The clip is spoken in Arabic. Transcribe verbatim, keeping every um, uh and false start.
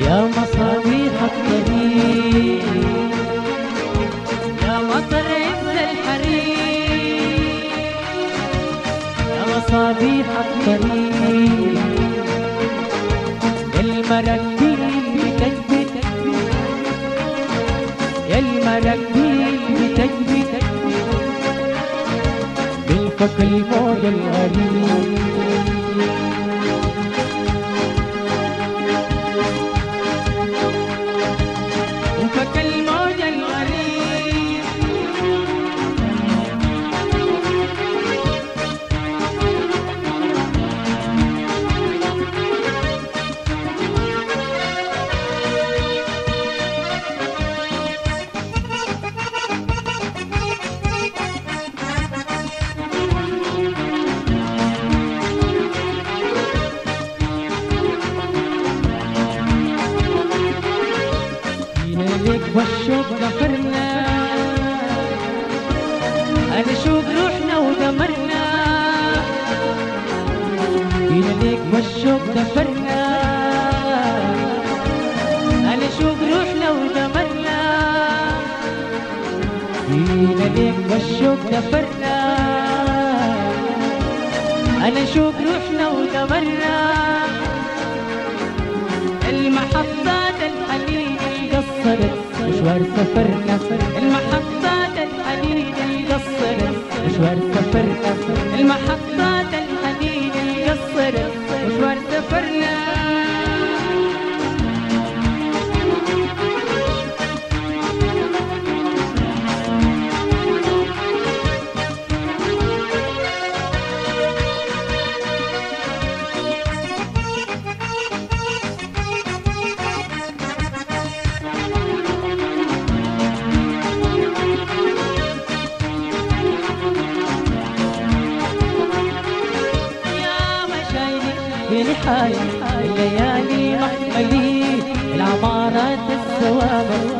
يا مصابيح الطريق يا مطر عز الحريق يا مصابيح الطريق يا المراكبين بتجبد يا المراكبين بتجبد بالفك الموج الغريب والشوق ظفرنا هنشوف روحنا ودمرنا جينا ليك والشوق ظفرنا هنشوف روحنا ودمرنا جينا ليك والشوق ظفرنا هنشوف روحنا ودمرنا المحطات الحنين قصرت مشوار سفرنا المحطات الحنين قصرت مشوار سفرنا المحطات الحنين قصرت مشوار سفرنا بنحاية الليالي محملي العمارات السوابق